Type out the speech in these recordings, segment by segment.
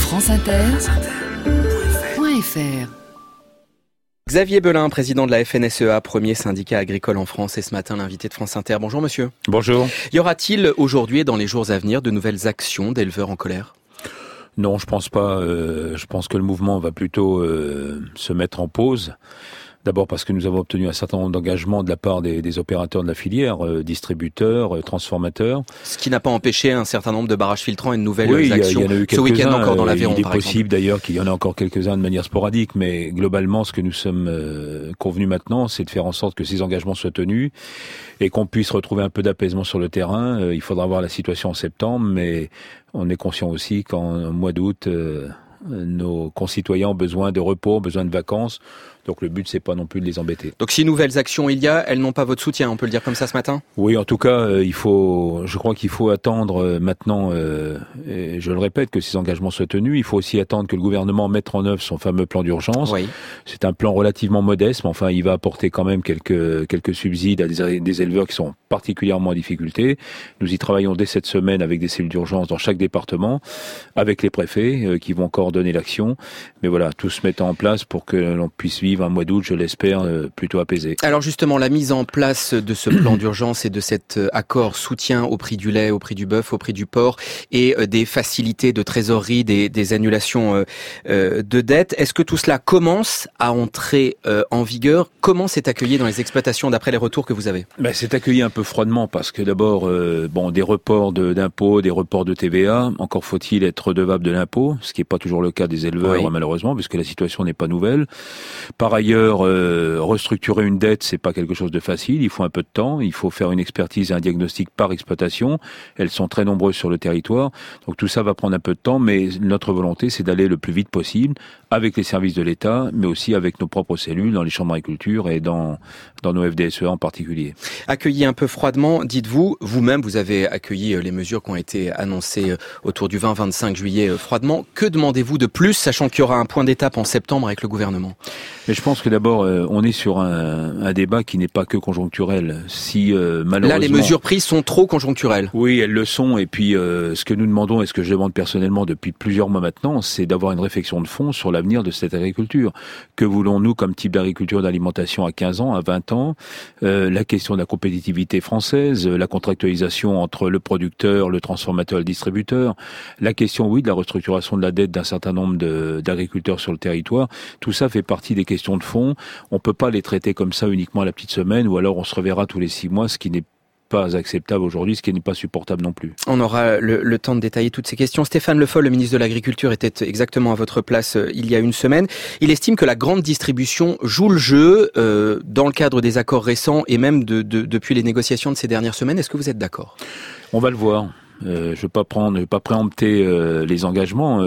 franceinter.fr. Xavier Belin, président de la FNSEA, premier syndicat agricole en France, et ce matin l'invité de France Inter. Bonjour monsieur. Bonjour. Y aura-t-il aujourd'hui et dans les jours à venir de nouvelles actions d'éleveurs en colère ? Non, je pense pas. Je pense que le mouvement va plutôt se mettre en pause. D'abord parce que nous avons obtenu un certain nombre d'engagements de la part des opérateurs de la filière, distributeurs, transformateurs. Ce qui n'a pas empêché un certain nombre de barrages filtrants et de nouvelles actions. Il y en a eu ce week-end encore dans l'Aveyron, par exemple. Il est possible d'ailleurs qu'il y en ait encore quelques-uns de manière sporadique, mais globalement, ce que nous sommes convenus maintenant, c'est de faire en sorte que ces engagements soient tenus et qu'on puisse retrouver un peu d'apaisement sur le terrain. Il faudra voir la situation en septembre, mais on est conscient aussi qu'en mois d'août, nos concitoyens ont besoin de repos, ont besoin de vacances. Donc le but, c'est pas non plus de les embêter. Donc si nouvelles actions il y a, elles n'ont pas votre soutien, on peut le dire comme ça ce matin ? Oui, en tout cas, je crois qu'il faut attendre maintenant, et je le répète, que ces engagements soient tenus. Il faut aussi attendre que le gouvernement mette en œuvre son fameux plan d'urgence. Oui. C'est un plan relativement modeste, mais enfin, il va apporter quand même quelques subsides à des éleveurs qui sont particulièrement en difficulté. Nous y travaillons dès cette semaine avec des cellules d'urgence dans chaque département, avec les préfets qui vont coordonner l'action. Mais voilà, tout se mettant en place pour que l'on puisse vivre un mois d'août, je l'espère, plutôt apaisé. Alors justement, la mise en place de ce plan d'urgence et de cet accord soutien au prix du lait, au prix du bœuf, au prix du porc et des facilités de trésorerie, des annulations de dettes, est-ce que tout cela commence à entrer en vigueur ? Comment c'est accueilli dans les exploitations d'après les retours que vous avez ? C'est accueilli un peu froidement parce que d'abord, des reports d'impôts, des reports de TVA, encore faut-il être redevable de l'impôt, ce qui n'est pas toujours le cas des éleveurs, malheureusement, puisque la situation n'est pas nouvelle. Par ailleurs, restructurer une dette, c'est pas quelque chose de facile. Il faut un peu de temps. Il faut faire une expertise et un diagnostic par exploitation. Elles sont très nombreuses sur le territoire. Donc tout ça va prendre un peu de temps, mais notre volonté, c'est d'aller le plus vite possible avec les services de l'État, mais aussi avec nos propres cellules dans les chambres d'agriculture et dans nos FDSEA en particulier. Accueilli un peu froidement, dites-vous, vous-même, vous avez accueilli les mesures qui ont été annoncées autour du 20-25 juillet froidement. Que demandez-vous de plus, sachant qu'il y aura un point d'étape en septembre avec le gouvernement ? Mais je pense que d'abord, on est sur un débat qui n'est pas que conjoncturel. Si malheureusement, là, les mesures prises sont trop conjoncturelles. Oui, elles le sont. Et puis, ce que nous demandons et ce que je demande personnellement depuis plusieurs mois maintenant, c'est d'avoir une réflexion de fond sur l'avenir de cette agriculture. Que voulons-nous comme type d'agriculture d'alimentation à 15 ans, à 20 ans ? La question de la compétitivité française, la contractualisation entre le producteur, le transformateur et le distributeur, la question, de la restructuration de la dette d'un certain nombre d'agriculteurs sur le territoire. Tout ça fait partie des questions de fond. On peut pas les traiter comme ça uniquement à la petite semaine, ou alors on se reverra tous les 6 mois, ce qui n'est pas acceptable aujourd'hui, ce qui n'est pas supportable non plus. On aura le temps de détailler toutes ces questions. Stéphane Le Foll, le ministre de l'Agriculture, était exactement à votre place il y a une semaine. Il estime que la grande distribution joue le jeu dans le cadre des accords récents et même depuis les négociations de ces dernières semaines. Est-ce que vous êtes d'accord ? On va le voir. Je ne vais pas préempter les engagements.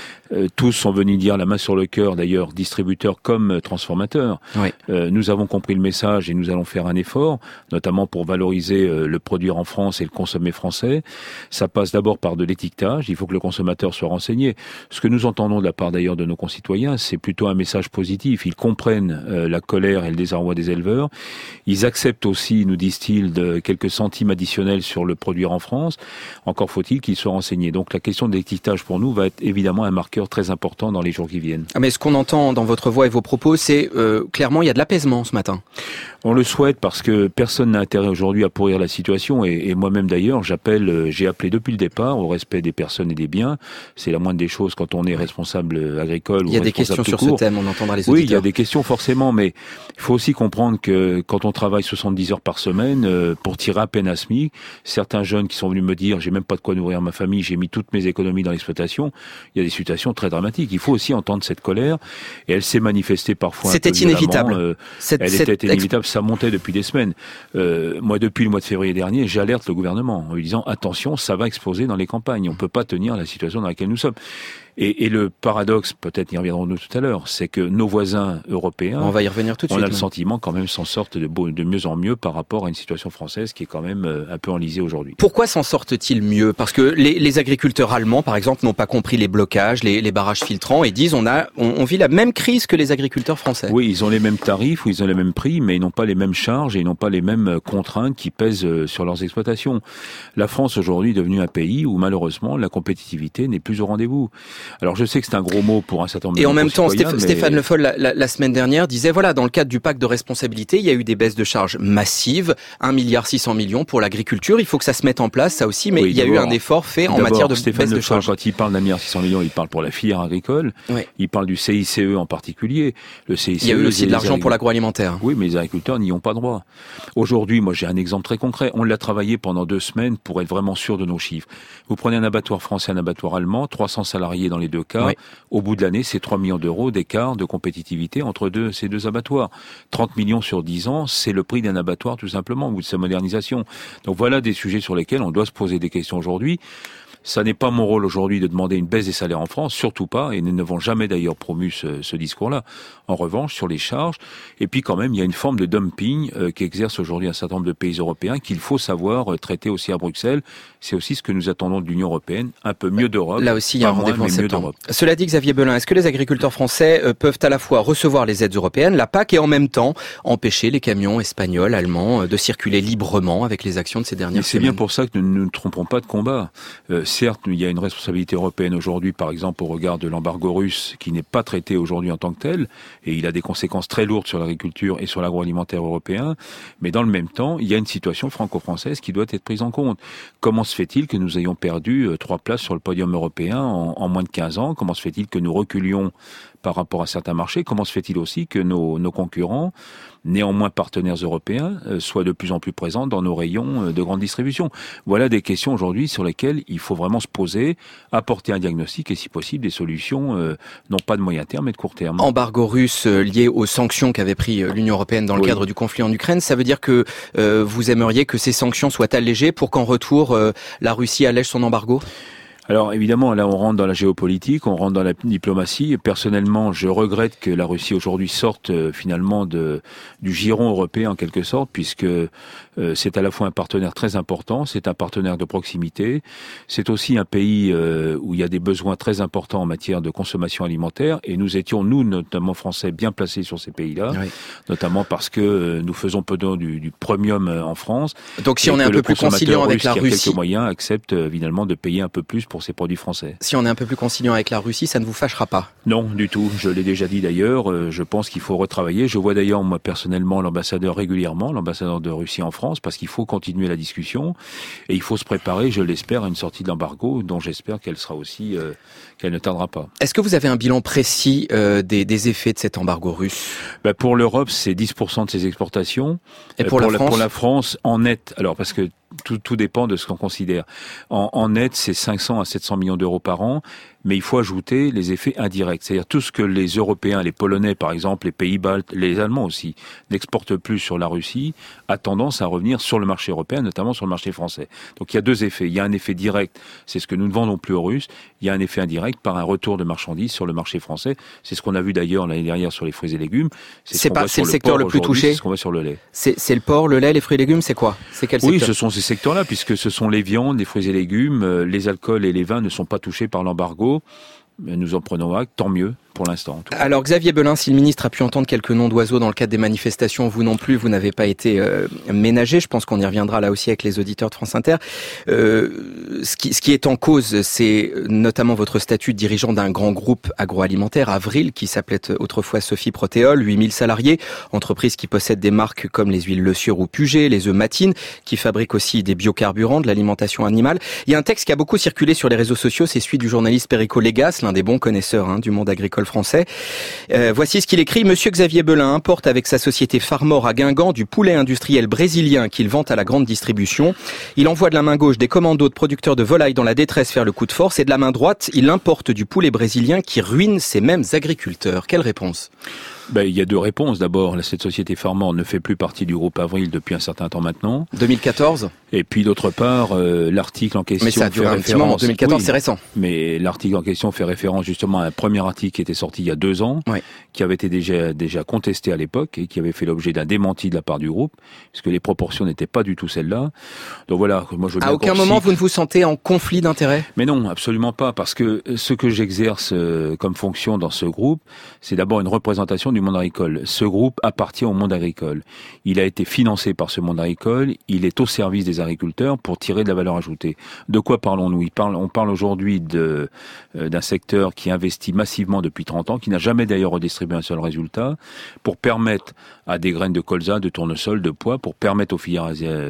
Tous sont venus dire la main sur le cœur, d'ailleurs, distributeurs comme transformateurs. Oui. Nous avons compris le message et nous allons faire un effort, notamment pour valoriser le produire en France et le consommer français. Ça passe d'abord par de l'étiquetage. Il faut que le consommateur soit renseigné. Ce que nous entendons de la part d'ailleurs de nos concitoyens, c'est plutôt un message positif. Ils comprennent la colère et le désarroi des éleveurs. Ils acceptent aussi, nous disent-ils, de quelques centimes additionnels sur le produire en France. Encore faut-il qu'ils soient renseignés. Donc la question de l'étiquetage pour nous va être évidemment un marqueur très important dans les jours qui viennent. Mais ce qu'on entend dans votre voix et vos propos, c'est clairement il y a de l'apaisement ce matin. On le souhaite parce que personne n'a intérêt aujourd'hui à pourrir la situation et moi-même d'ailleurs j'ai appelé depuis le départ au respect des personnes et des biens. C'est la moindre des choses quand on est responsable agricole ou responsable tout court. Il y a des questions sur ce thème, on entendra les auditeurs. Oui, il y a des questions forcément, mais il faut aussi comprendre que quand on travaille 70 heures par semaine pour tirer à peine à SMIC, certains jeunes qui sont venus me dire j'ai même pas de quoi nourrir ma famille, j'ai mis toutes mes économies dans l'exploitation, il y a des situations très dramatiques. Il faut aussi entendre cette colère et elle s'est manifestée parfois C'était inévitable. Elle était inévitable. Ça montait depuis des semaines. Moi, depuis le mois de février dernier, j'alerte le gouvernement en lui disant attention, ça va exploser dans les campagnes. On peut pas tenir la situation dans laquelle nous sommes. Et le paradoxe, peut-être y reviendrons-nous tout à l'heure, c'est que nos voisins européens, on va y revenir tout de suite, on a le sentiment quand même s'en sortent de mieux en mieux par rapport à une situation française qui est quand même un peu enlisée aujourd'hui. Pourquoi s'en sortent-ils mieux ? Parce que les agriculteurs allemands, par exemple, n'ont pas compris les blocages, les barrages filtrants et disent on vit la même crise que les agriculteurs français. Oui, ils ont les mêmes tarifs, ou ils ont les mêmes prix, mais ils n'ont pas les mêmes charges et ils n'ont pas les mêmes contraintes qui pèsent sur leurs exploitations. La France aujourd'hui est devenue un pays où malheureusement la compétitivité n'est plus au rendez-vous. Alors je sais que c'est un gros mot pour un certain nombre de Et en même temps, mais... Stéphane Le Foll, la semaine dernière, disait, voilà, dans le cadre du pacte de responsabilité, il y a eu des baisses de charges massives, 1,6 milliard pour l'agriculture, il faut que ça se mette en place, ça aussi, mais il y a eu un effort fait en matière de Stéphane baisse de charges. Quand il parle d'1,6 milliard, il parle pour la filière agricole, il parle du CICE en particulier. Le CICE, il y a eu aussi de l'argent pour l'agroalimentaire. Oui, mais les agriculteurs n'y ont pas droit. Aujourd'hui, moi j'ai un exemple très concret, on l'a travaillé pendant 2 semaines pour être vraiment sûr de nos chiffres. Vous prenez un abattoir français, un abattoir allemand, 300 salariés dans les deux cas, au bout de l'année, c'est 3 millions d'euros d'écart de compétitivité entre ces deux abattoirs. 30 millions sur 10 ans, c'est le prix d'un abattoir tout simplement, ou de sa modernisation. Donc voilà des sujets sur lesquels on doit se poser des questions aujourd'hui. Ça n'est pas mon rôle aujourd'hui de demander une baisse des salaires en France, surtout pas, et nous n'avons jamais d'ailleurs promu ce discours-là. En revanche, sur les charges, et puis quand même, il y a une forme de dumping qu'exerce aujourd'hui un certain nombre de pays européens qu'il faut savoir traiter aussi à Bruxelles. C'est aussi ce que nous attendons de l'Union européenne, un peu mieux d'Europe. Là aussi, il y a un rendez-vous en septembre. Cela dit, Xavier Belin, est-ce que les agriculteurs français peuvent à la fois recevoir les aides européennes, la PAC, et en même temps empêcher les camions espagnols, allemands de circuler librement avec les actions de ces dernières semaines? C'est bien pour ça que nous ne trompons pas de combat. Certes, il y a une responsabilité européenne aujourd'hui, par exemple, au regard de l'embargo russe, qui n'est pas traité aujourd'hui en tant que tel, et il a des conséquences très lourdes sur l'agriculture et sur l'agroalimentaire européen. Mais dans le même temps, il y a une situation franco-française qui doit être prise en compte. Comment se fait-il que nous ayons perdu 3 places sur le podium européen en moins de 15 ans? Comment se fait-il que nous reculions par rapport à certains marchés? Comment se fait-il aussi que nos concurrents, néanmoins partenaires européens, soient de plus en plus présents dans nos rayons de grande distribution? Voilà des questions aujourd'hui sur lesquelles il faut vraiment se poser, apporter un diagnostic et si possible des solutions, non pas de moyen terme mais de court terme. Embargo russe lié aux sanctions qu'avait pris l'Union européenne dans le cadre du conflit en Ukraine, ça veut dire que vous aimeriez que ces sanctions soient allégées pour qu'en retour la Russie allège son embargo? Alors évidemment, là on rentre dans la géopolitique, on rentre dans la diplomatie. Personnellement, je regrette que la Russie aujourd'hui sorte finalement du giron européen en quelque sorte, puisque c'est à la fois un partenaire très important, c'est un partenaire de proximité, c'est aussi un pays où il y a des besoins très importants en matière de consommation alimentaire, et nous étions, nous notamment français, bien placés sur ces pays-là, notamment parce que nous faisons peu du premium en France. Donc si on est un peu plus conciliant avec la Russie, qui a quelques moyens, accepte évidemment de payer un peu plus pour ces produits français. Si on est un peu plus conciliant avec la Russie, ça ne vous fâchera pas? Non, du tout. Je l'ai déjà dit d'ailleurs. Je pense qu'il faut retravailler. Je vois d'ailleurs, moi, personnellement, l'ambassadeur régulièrement, l'ambassadeur de Russie en France, parce qu'il faut continuer la discussion et il faut se préparer, je l'espère, à une sortie de l'embargo, dont j'espère qu'elle sera aussi, qu'elle ne tardera pas. Est-ce que vous avez un bilan précis des effets de cet embargo russe? Pour l'Europe, c'est 10% de ses exportations. Et pour la France, en net, alors parce que tout dépend de ce qu'on considère. En net, c'est 500 à 700 millions d'euros par an, mais il faut ajouter les effets indirects. C'est-à-dire tout ce que les Européens, les Polonais par exemple, les Pays-Baltes, les Allemands aussi, n'exportent plus sur la Russie, a tendance à revenir sur le marché européen, notamment sur le marché français. Donc il y a 2 effets. Il y a un effet direct, c'est ce que nous ne vendons plus aux Russes. Il y a un effet indirect par un retour de marchandises sur le marché français. C'est ce qu'on a vu d'ailleurs l'année dernière sur les fruits et légumes. C'est le secteur le plus touché. C'est ce qu'on voit sur le lait. C'est le porc, le lait, les fruits et légumes, c'est quoi? C'est quel secteur? Oui, ce sont ces secteurs-là, puisque ce sont les viandes, les fruits et légumes, les alcools et les vins ne sont pas touchés par l'embargo. Nous en prenons acte, tant mieux pour l'instant. Alors Xavier Belin, si le ministre a pu entendre quelques noms d'oiseaux dans le cadre des manifestations, vous non plus, vous n'avez pas été ménagé. Je pense qu'on y reviendra là aussi avec les auditeurs de France Inter. Ce qui est en cause, c'est notamment votre statut de dirigeant d'un grand groupe agroalimentaire, Avril, qui s'appelait autrefois Sophie Protéol, 8000 salariés, entreprise qui possède des marques comme les huiles Le Sieur ou Puget, les œufs Matine, qui fabrique aussi des biocarburants, de l'alimentation animale. Il y a un texte qui a beaucoup circulé sur les réseaux sociaux, c'est celui du journaliste Perico Légas, l'un des bons connaisseurs du monde agricole français. Voici ce qu'il écrit. Monsieur Xavier Belin importe avec sa société Farmor à Guingamp du poulet industriel brésilien qu'il vend à la grande distribution. Il envoie de la main gauche des commandos de producteurs de volailles dans la détresse faire le coup de force et de la main droite, il importe du poulet brésilien qui ruine ces mêmes agriculteurs. Quelle réponse? Il y a 2 réponses. D'abord, cette société Farmor ne fait plus partie du groupe Avril depuis un certain temps maintenant. 2014. Et puis d'autre part, l'article en question. Mais ça a duré un petit moment. 2014, c'est récent. Mais l'article en question fait référence justement à un premier article qui était sorti il y a 2 ans, qui avait été déjà contesté à l'époque et qui avait fait l'objet d'un démenti de la part du groupe, puisque les proportions n'étaient pas du tout celles-là. Donc voilà, moi je veux bien. À aucun moment vous ne vous sentez en conflit d'intérêts? Mais non, absolument pas, parce que ce que j'exerce comme fonction dans ce groupe, c'est d'abord une représentation du du monde agricole. Ce groupe appartient au monde agricole. Il a été financé par ce monde agricole. Il est au service des agriculteurs pour tirer de la valeur ajoutée. De quoi parlons-nous ? On parle aujourd'hui d'un secteur qui investit massivement depuis 30 ans, qui n'a jamais d'ailleurs redistribué un seul résultat, pour permettre à des graines de colza, de tournesol, de pois, pour permettre aux filières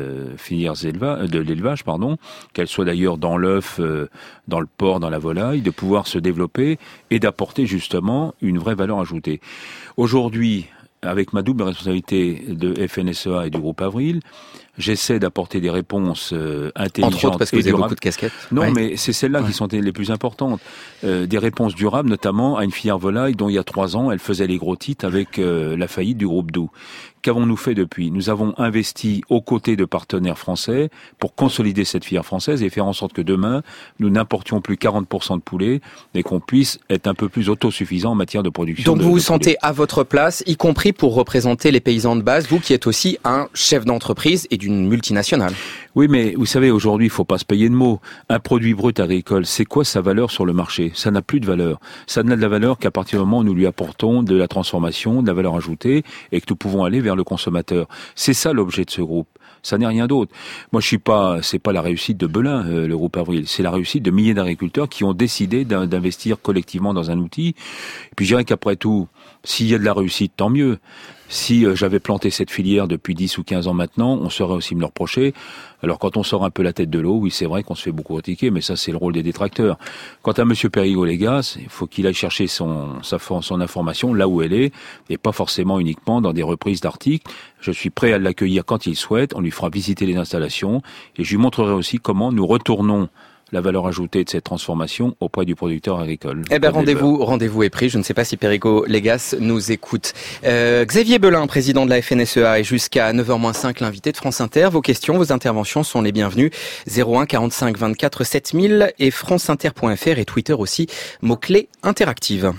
de l'élevage, qu'elles soient d'ailleurs dans l'œuf, dans le porc, dans la volaille, de pouvoir se développer et d'apporter justement une vraie valeur ajoutée. Aujourd'hui, avec ma double responsabilité de FNSEA et du groupe Avril, j'essaie d'apporter des réponses intelligentes. Entre autres parce que vous avez beaucoup de casquettes. Non, ouais. Mais c'est celles-là qui sont les plus importantes. Des réponses durables, notamment à une filière volaille dont il y a 3 ans, elle faisait les gros titres avec la faillite du groupe Doux. Qu'avons-nous fait depuis ? Nous avons investi aux côtés de partenaires français pour consolider cette filière française et faire en sorte que demain, nous n'importions plus 40% de poulet et qu'on puisse être un peu plus autosuffisant en matière de production. Donc vous vous sentez à votre place, y compris pour représenter les paysans de base, vous qui êtes aussi un chef d'entreprise et d'une multinationale. Oui, mais vous savez, aujourd'hui, il faut pas se payer de mots. Un produit brut agricole, c'est quoi sa valeur sur le marché ? Ça n'a plus de valeur. Ça n'a de la valeur qu'à partir du moment où nous lui apportons de la transformation, de la valeur ajoutée et que nous pouvons aller vers le consommateur. C'est ça l'objet de ce groupe. Ça n'est rien d'autre. Moi, c'est pas la réussite de Belin, le groupe Avril. C'est la réussite de milliers d'agriculteurs qui ont décidé d'investir collectivement dans un outil. Et puis, je dirais qu'après tout, s'il y a de la réussite, tant mieux. Si j'avais planté cette filière depuis 10 ou 15 ans maintenant, on saurait aussi me le reprocher. Alors quand on sort un peu la tête de l'eau, oui c'est vrai qu'on se fait beaucoup critiquer, mais ça c'est le rôle des détracteurs. Quant à Monsieur Périgot-Légas, il faut qu'il aille chercher son information là où elle est, et pas forcément uniquement dans des reprises d'articles. Je suis prêt à l'accueillir quand il souhaite, on lui fera visiter les installations, et je lui montrerai aussi comment nous retournons la valeur ajoutée de cette transformation auprès du producteur agricole. Eh ben rendez-vous est pris. Je ne sais pas si Périgot-Légas nous écoute. Xavier Belin, président de la FNSEA, est jusqu'à 9h-5 l'invité de France Inter. Vos questions, vos interventions sont les bienvenues. 01 45 24 7000 et franceinter.fr et Twitter aussi, mots-clés interactive.